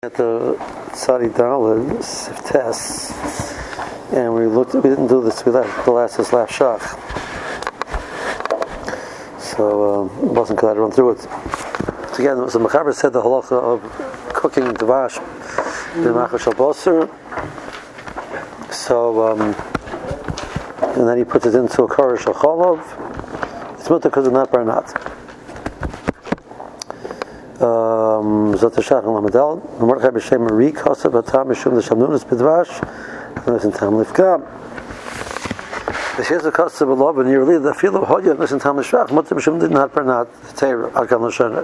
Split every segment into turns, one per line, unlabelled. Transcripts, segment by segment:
At the Tzadi Daled tests, and we didn't do this, we left the last Shach. So it wasn't good to run through it. So again, the Mechaber said the halacha of cooking dvash b'machar shel basar. So, and then he puts it into a kara shel chalav. It's mutter because it's not barnat. Zot Shach and Lamadel. Mordechai b'shem Marie Kosav Atam Mishum the Shamnunas b'dvash. And there's in Tam Lifkam. The Sheiz of Kosav B'lov and nearly the field of Hodya. Listen Tam Lishach. Mutter b'shem did not barnat. Teir Arkan L'Shonet.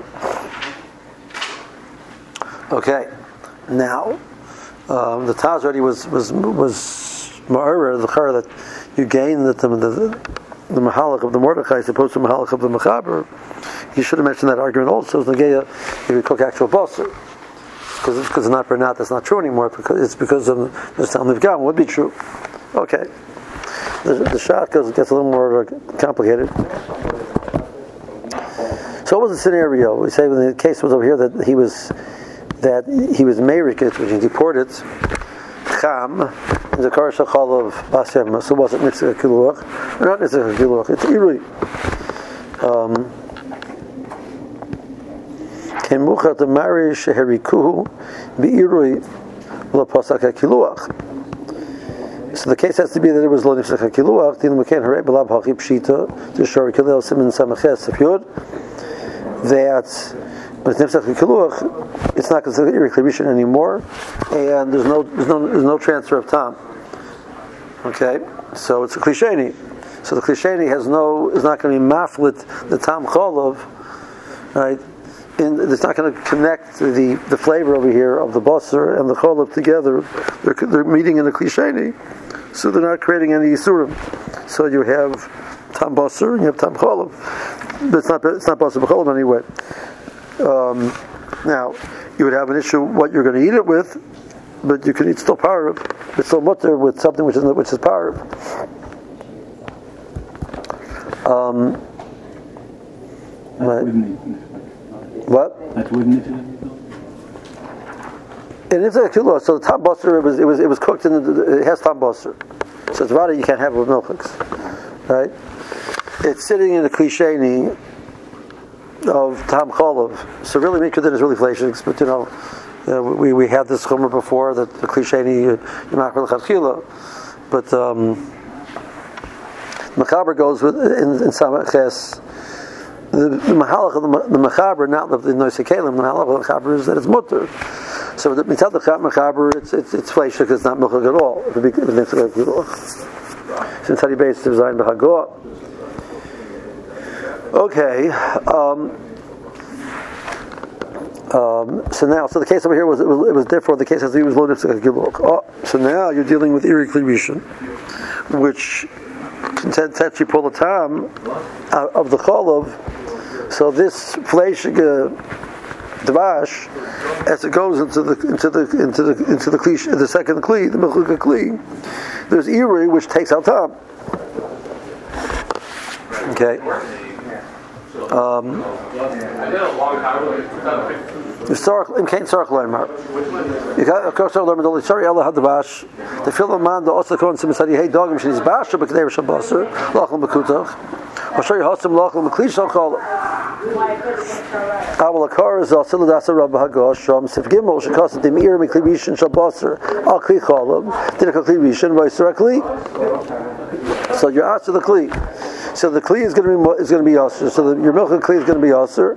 Okay. Now, the Taz already was ma'arer the char that you gain that the mahalach of the Mordechai is opposed to the mahalach of the Mechaber. He should have mentioned that argument also. If you cook actual basar, because it's not bernat, that's not true anymore. It's because of the Talmud of Gam would be true. Okay, the shot gets a little more complicated. So what was the scenario? We say when the case was over here that he was meirikit, which is deported cham in the kara shachal of basem. So was it nitzah kiluach? Not nitzah kiluach. It's irui. Ken muchat the marish herikuhu bi'irui lapasak hakiluach. So the case has to be that it was lo nifsach hakiluach. Din meken harei b'lav hachib pshita to shori kilel simin samaches sefyod. That but nifsach hakiluach, it's not considered irreklaration anymore, and there's no transfer of tam. Okay, so it's a klisheni. So the klisheni is not going to be maflit the tam cholav, right? It's not going to connect the flavor over here of the basar and the cholov together. They're meeting in the klisheni, so they're not creating any yisurim. So you have tam basar and you have tam cholov, but it's not basar b'cholov anyway. Now you would have an issue what you're going to eat it with, but you can eat still parv. It's still mutter with something which is parv. What?
That wouldn't it?
And if it's a so the tam basar it was cooked it has tam basar, so it's rather you can't have it with milchiks, right? It's sitting in the klisheni of tam cholav. So really mikra is really fleishiks, but we had this chumrah before that the klisheni yimachar l'chadchila, but Mechaber goes with in Samaches. The mahalach of the Mechaber, not the Noisei Kelim, the mahalach of the Mechaber is that it's mutter. So the mitzad the Mechaber, it's fleishik, it's not milchik at all. It would be nitzah kiluach. Since Hadi Beis is designed b'hagoah. Okay. So the case over here was therefore the case has to be was lo nitzah kiluach. So now you're dealing with irikli rishon, which can actually pull the tam out of the cholav. So this fleish dvash, as it goes into the kli, the second kli, the milchuk kli, there's irui which takes out tam. Okay. You can't circle anymore. You got of course the sorry Allah had the bash. The film man the also comes and said hey dog she's bash but they were shabaser lachal makutach. I'll show you how some lachal maklish shall call Awal akar is also that's a rabba hagosh from sif gimel shekasat the mir miklivishin shabaser al kli chalam did a klivishin vice directly. So you're after the kli. So the kli is going to be aser. So your milk and kli is going to be aser.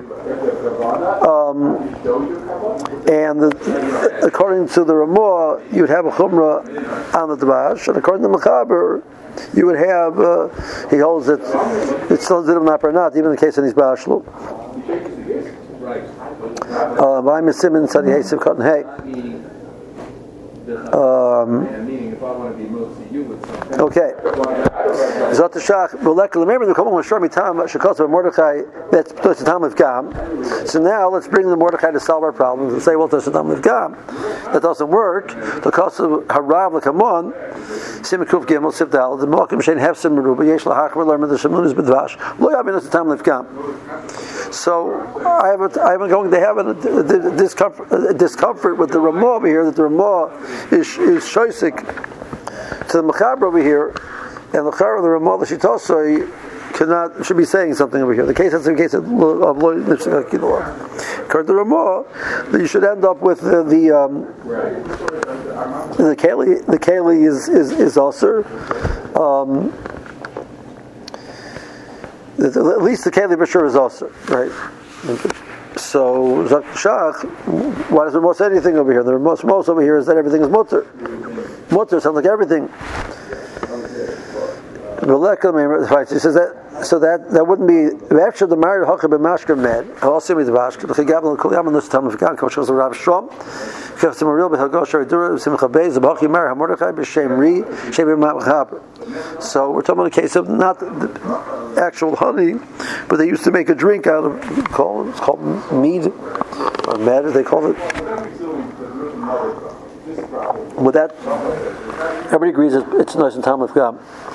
And according to the Ramah, you would have a chumrah on the dvash, and according to the Mechaber, you would have he holds that it's still zidam not bernat, even in the case of these bashlu. By Mesimin said he hates cotton hay. Okay. Zot Shach, remember the Kohen Shor Mitam Shekos of Mordechai. That's the Tam of Gam. So now let's bring the Mordechai to solve our problems and say, well, there's the Tam of Gam. That doesn't work. The cost of Harav Lakamon, Simikuf Gimel Sivdal, the Malkim Shein Hefsim Meruba Yesh Lahachmer Lerman the Shamunis B'Dvash. Lo Yabin the Tam of Gam. So I'm going to have a discomfort with the Ramah over here, that the Ramah is shoisik to the Mechaber over here, and the Ramah the Shitosoi should be saying something over here. The case, that's the case of Lo Nifsek HaKiluach. According to the Ramah, you should end up with the keli. The keli is also. At least the keli b'shur is also right. So Shach, why does the Ramah say anything over here? The most over here is that everything is mutter. Mutter sounds like everything. He says that. So that wouldn't be after the married hocha b'mashker med. Also be the vashker. The chigabel kulyam this time of gan kosher the Rav Shom. Kafsim real behagosh dura simcha beis the bachi mar hamordechai b'shem ri shem b'machaber. So we're talking about a case of not the actual honey, but they used to make a drink out of it's called mead or med as they call it. With that, everybody agrees it's nice and time of God.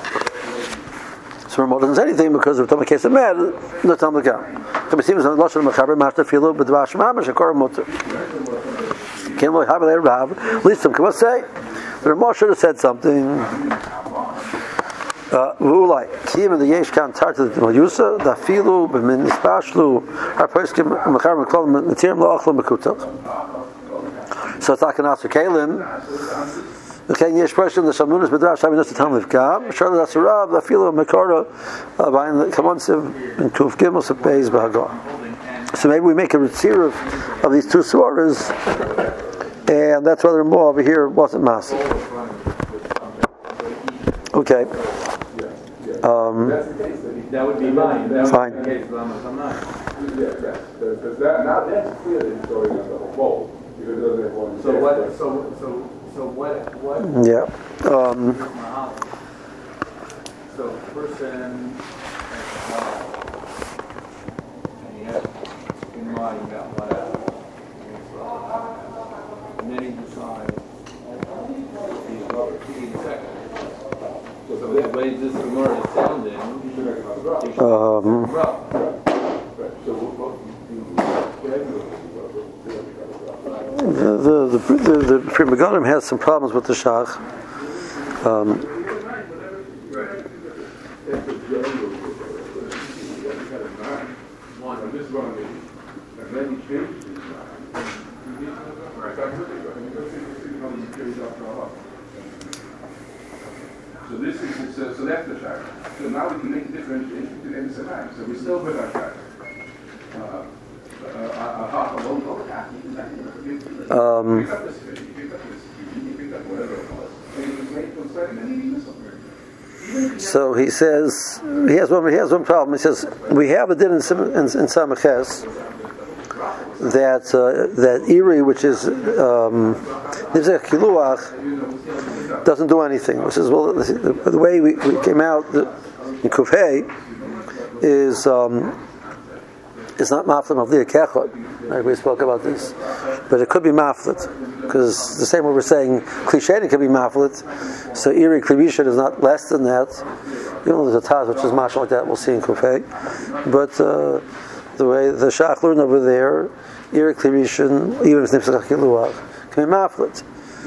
So Ramah doesn't say anything because we're talking about a case of mad, no time to go. It seems that Lashon Mechaber Master Filo B'Dvash Mamash Akor Mutter. Can't really have it there, Rav. Least some can say the Ramah should have said something. V'ulai Kiyim in the Yesh Kan Tarta Yusa Da Filo B'Min Ispashlu Harpoiskim Mechaber Meklal Matirim La'achlo Mekutach. So it's like an Aser Kalim. Okay, yes, question the Shamunas B'Drash having just a time of Gam. Surely that's a Rav. The feel of Makara buying the Kamonsiv and Kuf Gimel Beis B'Hagar. So maybe we make a ritzir of these two suras, and that's why the Ramah over here wasn't massive. Okay.
That would be mine.
Fine.
Because that's clear that he's going on the whole. So what?
Yeah.
So person and he has in mind about whatever, and then he decides he's repeating the second. So the way this Gemara is sounding,
The Pri Megadim has some problems with the Shach.
So this is so that's the Shach. So now we can make a differentiation between M and Semayim. So we still put our Shach.
So he says he has one problem. He says we have a din in Samaches that Iri, which is Nifsek Kiluach, doesn't do anything. Which is the way we came out in Kufay is. It's not maflet of the kechot. Right? We spoke about this, but it could be maflet because the same way we're saying klishein could be maflet. So iri klibisha is not less than that. You know, there's a taz which is mashal like that. We'll see in kufay, but the way the shach learned over there, iri klibisha, even if it's nifsek kiluach, can be maflet.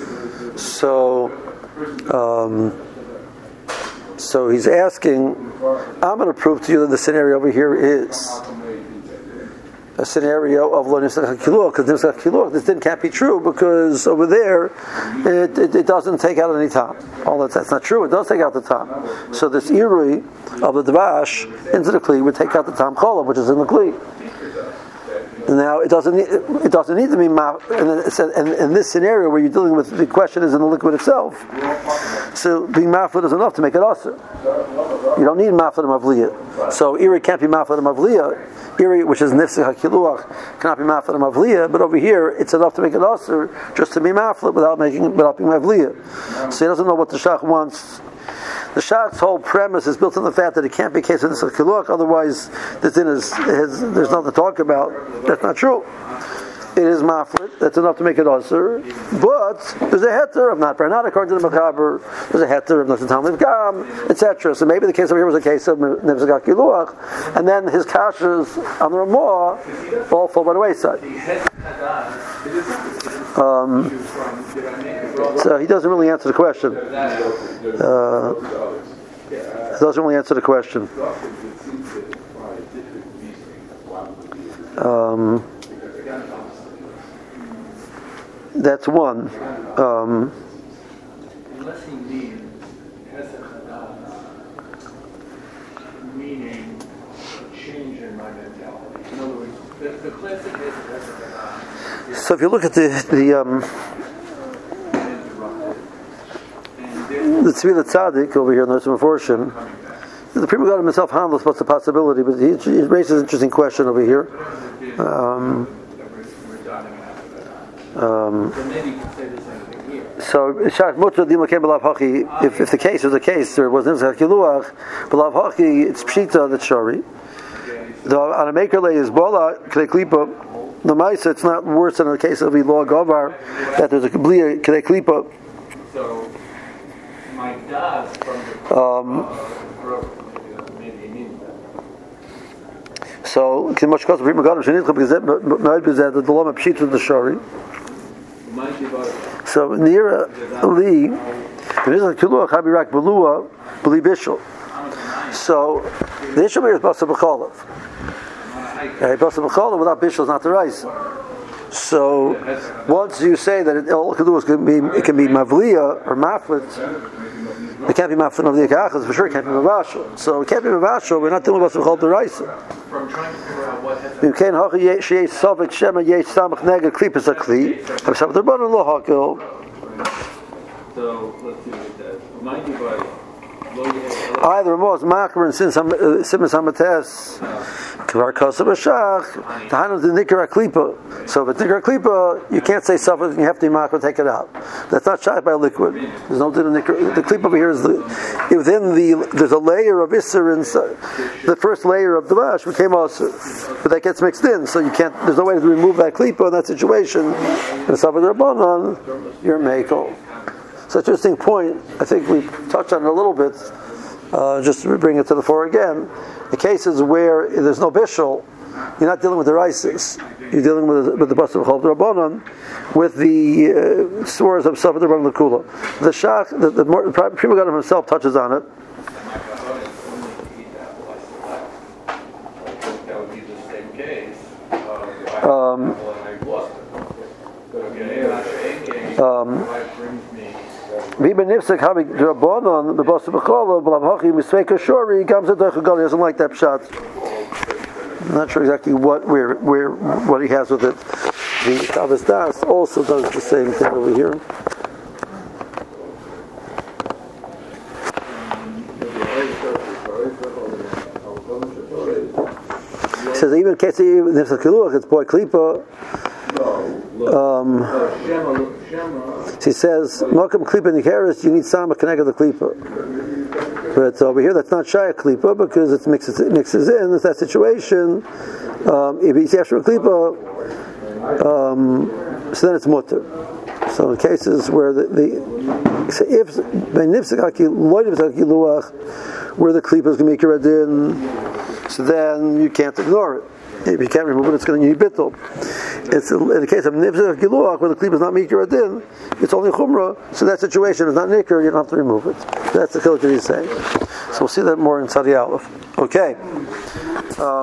So he's asking, I'm going to prove to you that the scenario over here is a scenario of lo nifsek hakiluach, because nifsek hakiluach, this can't be true because over there it doesn't take out any time. That's not true. It does take out the time. So this irui of the dvash into the kli would take out the tam cholav, which is in the kli. Now it doesn't need to be and in this scenario where you're dealing with the question is in the liquid itself. So being mafled is enough to make it aser. You don't need mafled mavliya. So iri can't be mafled mavliya. Iri, which is nifsek hakiluach, cannot be mafled mavliya. But over here, it's enough to make it aser just to be mafled without being mavliya. So he doesn't know what the shach wants. The Shach's whole premise is built on the fact that it can't be a case of nifsek hakiluach. Otherwise, this din there's nothing to talk about. That's not true. it is maflit. That's enough to make it usher. But there's a heter of not not according to the Mechaber. There's a heter of not the Talmud Gam, etc. So maybe the case over here was a case of Nivzak Kiluach, and then his kashas on the Ramah all fall by the wayside. So he doesn't really answer the question. Doesn't really answer the question. That's one.
Unless he means Hesed Hadas, meaning a change in my mentality. In other words, the classic case of Hesed Hadas.
So if you look at the Tzvi Tzaddik over here in the Meforshim, the Pri Megadim himself handles what's the possibility, but he raises an interesting question over here. So if the case was a case, there was Nivzak Kiluach, B'lav Hachi, it's Pshita that's Shari. On a maker lay is Bola K'dei Klipa. The Maisa, it's not worse than the case of the law Govar that there's a K'dei Klipa.
So my dad's from the
so much cause the Pri Megadim Shenitcha the Lama Pshita the Shari. So Nira Li, so the issue here is Basa B'cholav. Basa B'cholav without Bishul is not the rice. So once you say that all it can do is it can be Mavliya or Maflit, it can't be Maflit of the Akachas, for sure it can't be Mavashal. So it can't be Mavashal, we're not dealing with Basa B'cholav the rice.
From trying to figure out what has
You can't hockey sheyesh savik shema yesh samach nega klipas a kli. I'm sorry, the bottom lo hakil.
So let's see what it says. Remind you by
Either Ramos Makar and Simas Hamates Kvar Kosa Bashach Tahanam the Nikra Klipa. So if it's Nikra Klipa, you can't say suffer, you have to Makar take it out. That's not shot by liquid. There's no Nikra. The Klipa over here is within there's a layer of Isser inside. The first layer of the Vash became also, but that gets mixed in, so you can't. There's no way to remove that Klipa in that situation. And suffer the Rabbanon, you're Mekel. So it's an interesting point. I think we touched on it a little bit, just to bring it to the fore again. The cases where there's no bishul, you're not dealing with the rices. You're dealing with the Basa B'cholav Rabbanon, with the swords of Safed Rabbanon L'Kula. The Shach, the Pri Megadim himself touches on it.
that would be the same case.
He doesn't like that pshat. I'm not sure exactly what he has with it. The Shabbos Das also does the same thing over here. He says even in case it's boy klipa. He says, "Malkam klipa nikaris, you need sama connect the klipa." But over here, that's not shaya klipa because it mixes in. It's that situation. If he's after a klipa, so then it's mutter. So in cases where if where the klipa is going to make your adin, so then you can't ignore it. If you can't remove it, it's going to need bittul. It's in the case of nivzak giluach, where the klipa is not mikir adin, it's only chumrah. So that situation is not nikir, you don't have to remove it. That's the chiluk that he's saying. So we'll see that more in Sadi Aleph. Okay.